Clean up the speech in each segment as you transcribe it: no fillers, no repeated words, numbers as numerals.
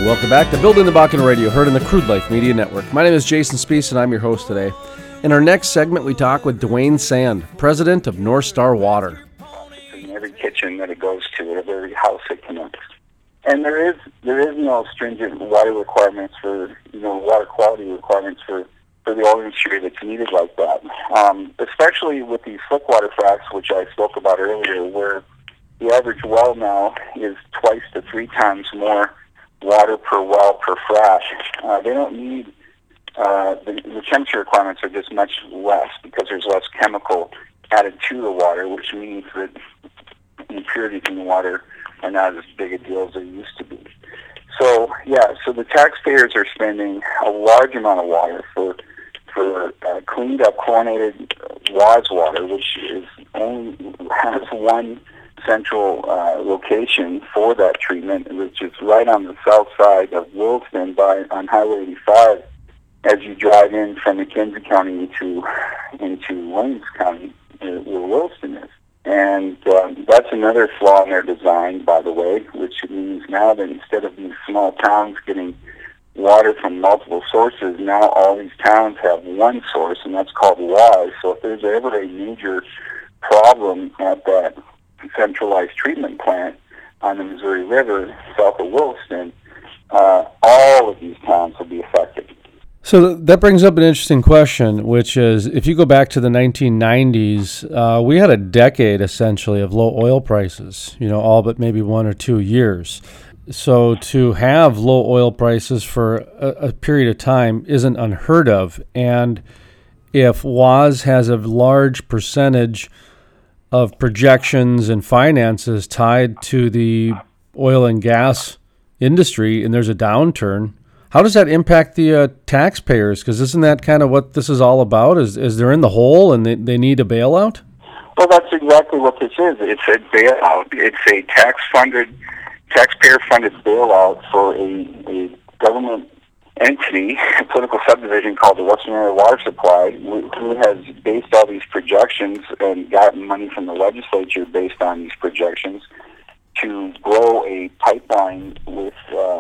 Welcome back to Building the Bakken Radio, heard on the Crude Life Media Network. My name is Jason Spees, and I'm your host today. In our next segment, we talk with Dwayne Sand, president of North Star Water. In every kitchen that it goes to, at every house it connects. And there is no stringent water requirements for, water quality requirements for the oil industry that's needed like that. Especially with these slickwater fracs, which I spoke about earlier, where the average well now is 2 to 3 times more water per well per frac. They don't need, the temperature requirements are just much less because there's less chemical added to the water, which means that impurities in the water are not as big a deal as they used to be. So the taxpayers are spending a large amount of water for cleaned up chlorinated WAS water, which has one central location for that treatment, which is right on the south side of Williston on Highway 85 as you drive in from McKenzie County into Williams County, where Williston is. And that's another flaw in their design, by the way, which means now that instead of these small towns getting water from multiple sources, now all these towns have one source, and that's called WAS. So if there's ever a major problem at that centralized treatment plant on the Missouri River south of Williston, all of these towns will be affected. So that brings up an interesting question, which is, if you go back to the 1990s, we had a decade essentially of low oil prices, all but maybe 1 or 2 years. So to have low oil prices for a period of time isn't unheard of. And if WAS has a large percentage of projections and finances tied to the oil and gas industry and there's a downturn, how does that impact the taxpayers? Because isn't that kind of what this is all about? Is they're in the hole and they need a bailout? Well, that's exactly what this is. It's a bailout. It's a taxpayer-funded bailout for a government entity, a political subdivision called the Western Area Water Supply, who has based all these projections and gotten money from the legislature based on these projections to grow a pipeline with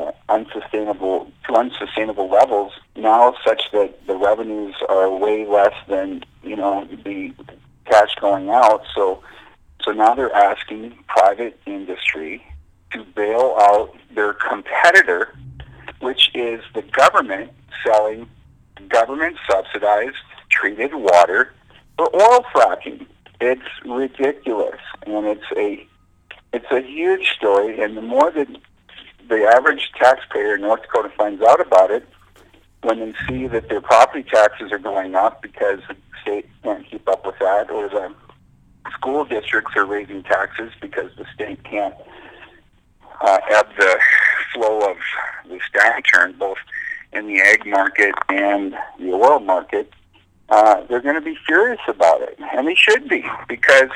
unsustainable levels now, such that the revenues are way less than the cash going out. So now they're asking private industry to bail out their competitor, which is the government selling government-subsidized treated water for oil fracking. It's ridiculous, and it's a huge story. And the more that the average taxpayer in North Dakota finds out about it, when they see that their property taxes are going up because the state can't keep up with that, or the school districts are raising taxes because the state can't ebb the flow of this downturn, both in the ag market and the oil market, they're going to be furious about it. And they should be, because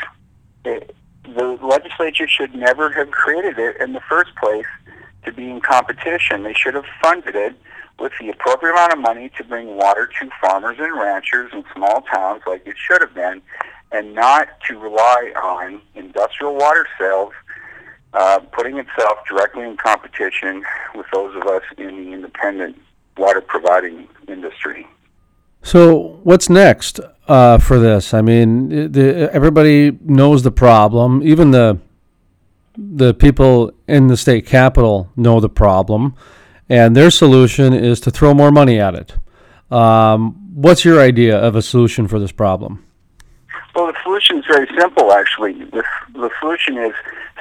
the legislature should never have created it in the first place to be in competition. They should have funded it with the appropriate amount of money to bring water to farmers and ranchers in small towns like it should have been, and not to rely on industrial water sales, putting itself directly in competition with those of us in the independent water providing industry. So what's next for this? I mean, everybody knows the problem. Even the people in the state capitol know the problem, and their solution is to throw more money at it. What's your idea of a solution for this problem? Well, the solution is very simple, actually. The solution is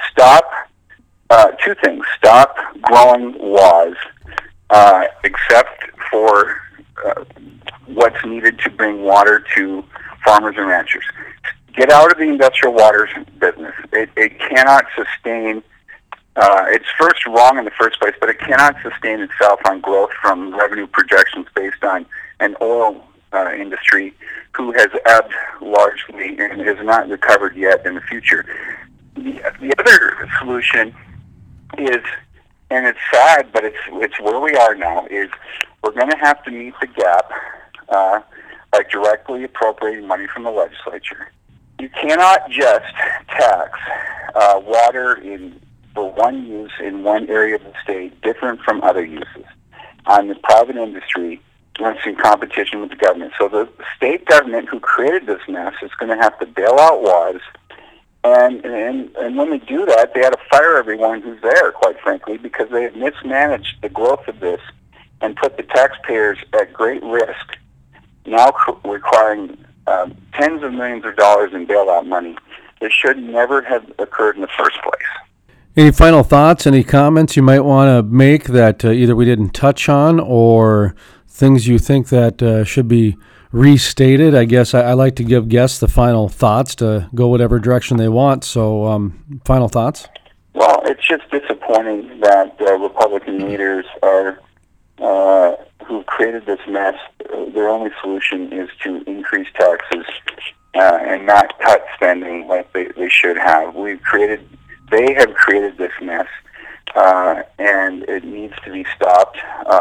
two things. Stop growing WAS, except for what's needed to bring water to farmers and ranchers. Get out of the industrial waters business. It cannot sustain, it's first wrong in the first place, but it cannot sustain itself on growth from revenue projections based on an oil industry who has ebbed largely and has not recovered yet in the future. The other solution is, and it's sad, but it's where we are now, is we're going to have to meet the gap by directly appropriating money from the legislature. You cannot just tax water in for one use in one area of the state different from other uses. On the private industry, once in competition with the government. So the state government who created this mess is going to have to bail out WAS. And when they do that, they had to fire everyone who's there, quite frankly, because they have mismanaged the growth of this and put the taxpayers at great risk, now requiring tens of millions of dollars in bailout money. This should never have occurred in the first place. Any final thoughts, any comments you might want to make that either we didn't touch on or things you think that should be restated? I guess I like to give guests the final thoughts to go whatever direction they want. So, final thoughts? Well, it's just disappointing that Republican leaders are who created this mess. Their only solution is to increase taxes and not cut spending like they should have. They have created this mess, and it needs to be stopped.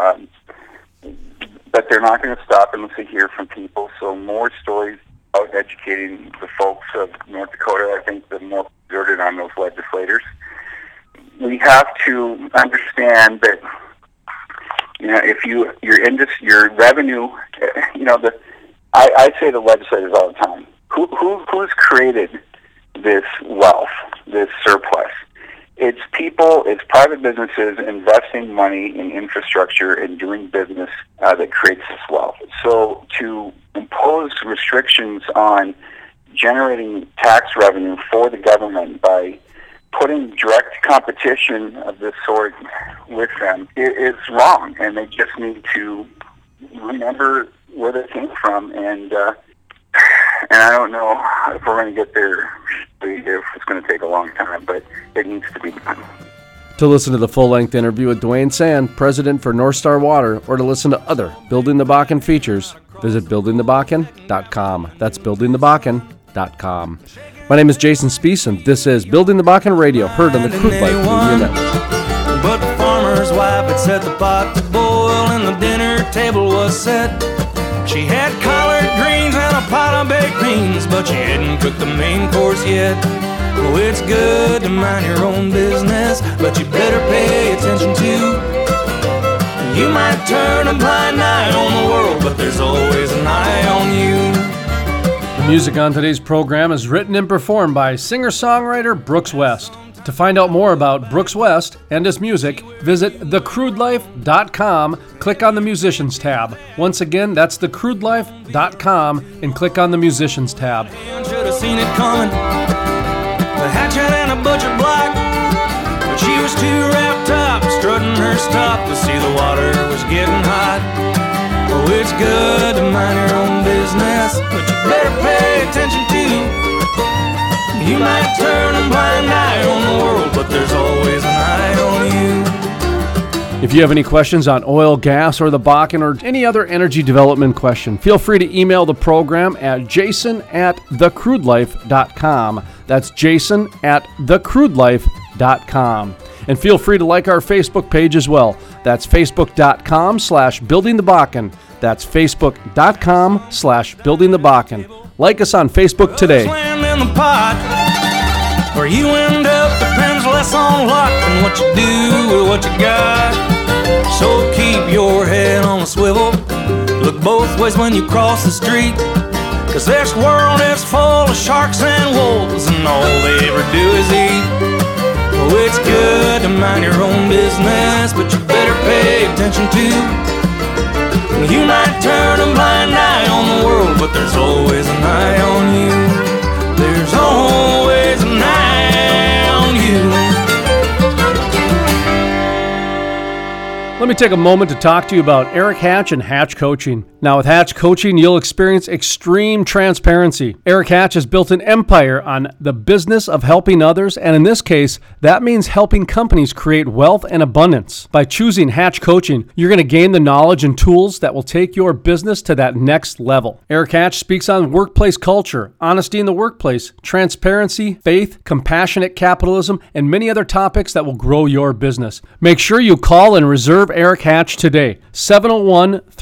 But they're not going to stop unless they hear from people. So more stories about educating the folks of North Dakota. I think the more exerted on those legislators. We have to understand that, if your revenue, I say to legislators all the time, who's created this wealth, this surplus? It's people, it's private businesses investing money in infrastructure and doing business that creates this wealth. So to impose restrictions on generating tax revenue for the government by putting direct competition of this sort with them is wrong, and they just need to remember where they came from. And I don't know if we're going to get there, if it's going to take a long time, but it needs to be done. To listen to the full-length interview with Dwayne Sand, President for North Star Water, or to listen to other Building the Bakken features, visit buildingthebakken.com. That's buildingthebakken.com. My name is Jason Spiess, and this is Building the Bakken Radio, heard on the Crude Life Media Network. But the farmer's wife had set the pot to boil, and the dinner table was set. She had collard greens and a pot of baked beans, but she hadn't cooked the main course yet. Oh, it's good to mind your own business, but you better pay attention too. You might turn a blind eye on the world, but there's always an eye on you. The music on today's program is written and performed by singer-songwriter Brooks West. To find out more about Brooks West and his music, visit thecrudelife.com, click on the Musicians tab. Once again, that's thecrudelife.com, and click on the Musicians tab. Should have seen it coming, a hatchet and a butcher block, but she was too wrapped up, strutting her stuff to see the water was getting hot. Oh, it's good to mind your own business, but you better pay attention too. You might turn a blind eye on the world, but there's always an eye on you. If you have any questions on oil, gas, or the Bakken, or any other energy development question, feel free to email the program at jason@thecrudelife.com. That's jason@thecrudelife.com. And feel free to like our Facebook page as well. That's facebook.com/buildingthebakken. That's facebook.com/buildingthebakken. Like us on Facebook today. In the pot, where you end up depends less on luck than what you do with what you got. So keep your head on a swivel, look both ways when you cross the street, 'cause this world is full of sharks and wolves, and all they ever do is eat. Oh, it's good to mind your own business, but you better pay attention too. You might turn a blind eye on the world, but there's always an eye on you. There's always an eye on you. Let me take a moment to talk to you about Eric Hatch and Hatch Coaching. Now, with Hatch Coaching, you'll experience extreme transparency. Eric Hatch has built an empire on the business of helping others, and in this case, that means helping companies create wealth and abundance. By choosing Hatch Coaching, you're going to gain the knowledge and tools that will take your business to that next level. Eric Hatch speaks on workplace culture, honesty in the workplace, transparency, faith, compassionate capitalism, and many other topics that will grow your business. Make sure you call and reserve Eric Hatch today.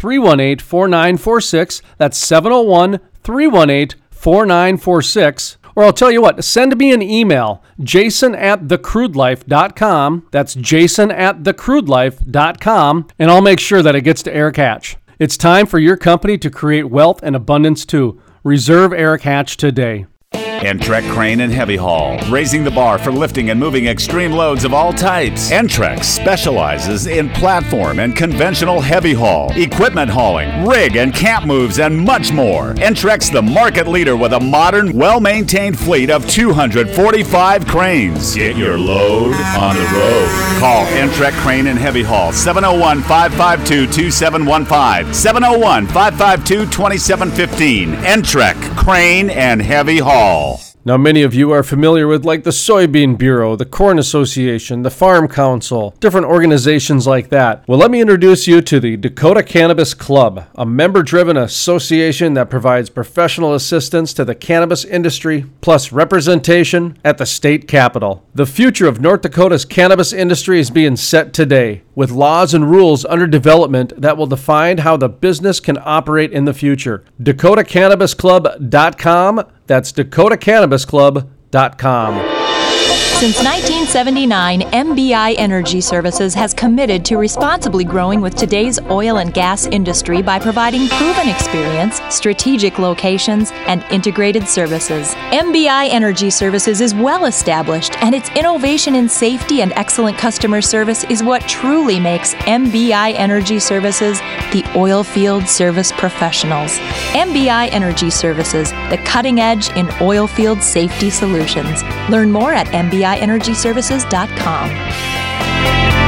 701-318-4946. That's 701-318-4946. Or Or I'll tell you what, send me an email, jason@thecrudelife.com. That's jason@thecrudelife.com, and I'll make sure that it gets to Eric Hatch. It's time for your company to create wealth and abundance too. Reserve Eric Hatch today. Entrex Crane and Heavy Haul, raising the bar for lifting and moving extreme loads of all types. Entrex specializes in platform and conventional heavy haul, equipment hauling, rig and camp moves, and much more. Entrex, the market leader with a modern, well-maintained fleet of 245 cranes. Get your load on the road. Call Entrex Crane and Heavy Haul, 701-552-2715, 701-552-2715. Entrex Crane and Heavy Haul. Now, many of you are familiar with like the Soybean Bureau, the Corn Association, the Farm Council, different organizations like that. Well, let me introduce you to the Dakota Cannabis Club, a member-driven association that provides professional assistance to the cannabis industry, plus representation at the state capitol. The future of North Dakota's cannabis industry is being set today, with laws and rules under development that will define how the business can operate in the future. DakotaCannabisClub.com. That's DakotaCannabisClub.com. Since 1979, MBI Energy Services has committed to responsibly growing with today's oil and gas industry by providing proven experience, strategic locations, and integrated services. MBI Energy Services is well established, and its innovation in safety and excellent customer service is what truly makes MBI Energy Services the oil field service professionals. MBI Energy Services, the cutting edge in oil field safety solutions. Learn more at MBIEnergyServices.com.